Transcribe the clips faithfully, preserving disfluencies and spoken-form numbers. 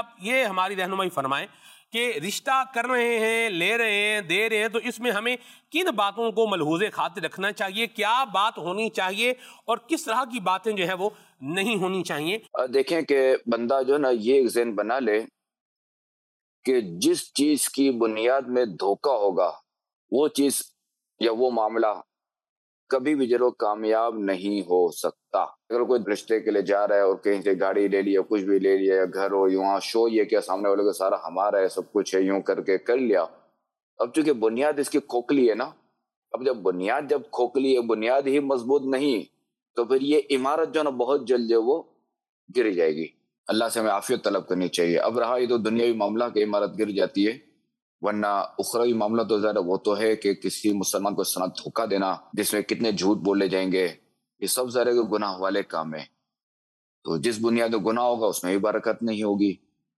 آپ یہ ہماری رہنمائی فرمائیں کہ رشتہ کر رہے ہیں، لے رہے ہیں، دے رہے ہیں، تو اس میں ہمیں کن باتوں کو ملحوظ خاطر رکھنا چاہیے، کیا بات ہونی چاہیے اور کس طرح کی باتیں جو ہے وہ نہیں ہونی چاہیے؟ دیکھیں کہ بندہ جو نا یہ ایک ذہن بنا لے کہ جس چیز کی بنیاد میں دھوکہ ہوگا وہ چیز یا وہ معاملہ کبھی بھی جو کامیاب نہیں ہو سکتا۔ اگر کوئی رشتے کے لیے جا رہا ہے اور کہیں سے گاڑی لے لیا، کچھ بھی لے لیا، یا گھر ہو، یہاں شو یہ کہ سامنے والے کو سارا ہمارا ہے، سب کچھ ہے، یوں کر کے کر لیا۔ اب چونکہ بنیاد اس کی کھوکھلی ہے نا، اب جب بنیاد جب کھوکھلی ہے، بنیاد ہی مضبوط نہیں، تو پھر یہ عمارت جو نا بہت جلد جو وہ گر جائے گی۔ اللہ سے ہمیں عافیت طلب کرنی چاہیے۔ اب رہا یہ تو دنیاوی معاملہ کہ عمارت گر جاتی ہے، ورنہ اخروی معاملہ تو زیادہ وہ تو ہے کہ کسی مسلمان کو سنا دھوکہ دینا، جس میں کتنے جھوٹ بولے جائیں گے، یہ سب ذرا گناہ والے کام ہیں۔ تو جس بنیاد میں گناہ ہوگا اس میں بھی برکت نہیں ہوگی،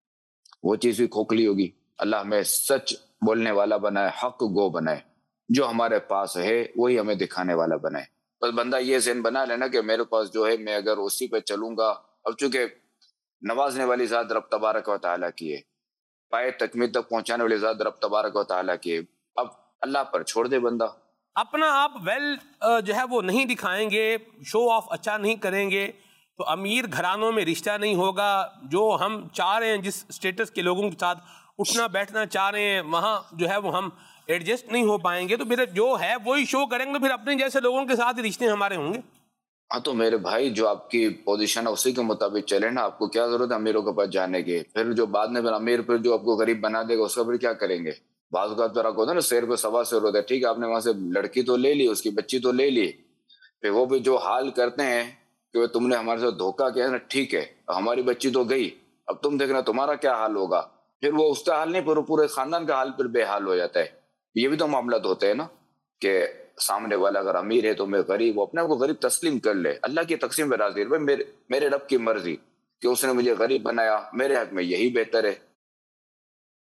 وہ چیز بھی کھوکھلی ہوگی۔ اللہ ہمیں سچ بولنے والا بنائے، حق گو بنائے، جو ہمارے پاس ہے وہی ہمیں دکھانے والا بنائے۔ بس بندہ یہ ذہن بنا لینا کہ میرے پاس جو ہے میں اگر اسی پہ چلوں گا، اب چونکہ نوازنے والی ذات رب تبارک و تعالیٰ کی ہے، پائے تکمیل تک پہنچانے والی ذات رب تبارک و تعالیٰ کی ہے، اب اللہ پر چھوڑ دے بندہ۔ اپنا آپ ویل جو ہے وہ نہیں دکھائیں گے، شو آف اچھا نہیں کریں گے تو امیر گھرانوں میں رشتہ نہیں ہوگا۔ جو ہم چاہ رہے ہیں، جس اسٹیٹس کے لوگوں کے ساتھ اٹھنا بیٹھنا چاہ رہے ہیں، وہاں جو ہے وہ ہم ایڈجسٹ نہیں ہو پائیں گے، تو پھر جو ہے وہی شو کریں گے، تو پھر اپنے جیسے لوگوں کے ساتھ رشتے ہمارے ہوں گے۔ ہاں تو میرے بھائی جو آپ کی پوزیشن ہے اسی کے مطابق چلے نا، آپ کو کیا ضرورت ہے امیروں کے پاس جانے کی؟ پھر جو بعد میں پھر امیر پھر جو آپ کو غریب بنا دے گا اس کا پھر کیا کریں گے؟ بعض اوقات پر آپ کو ہوتا ہے نا شیر پہ سوا شیر ہوتا ہے، ٹھیک ہے آپ نے وہاں سے لڑکی تو لے لی، اس کی بچی تو لے لی، پھر وہ بھی جو حال کرتے ہیں کہ تم نے ہمارے ساتھ دھوکہ کیا نا، ٹھیک ہے ہماری بچی تو گئی، اب تم دیکھنا تمہارا کیا حال ہوگا۔ پھر وہ اس کا حال نہیں، پھر پورے خاندان کا حال پھر بے حال ہو جاتا ہے۔ یہ بھی تو معاملات ہوتے ہیں نا کہ سامنے والا اگر امیر ہے تو میں غریب، وہ اپنے آپ کو غریب تسلیم کر لے، اللہ کی تقسیم پہ راضی ہے، میرے میرے رب کی مرضی کہ اس نے مجھے غریب بنایا، میرے حق میں یہی بہتر ہے۔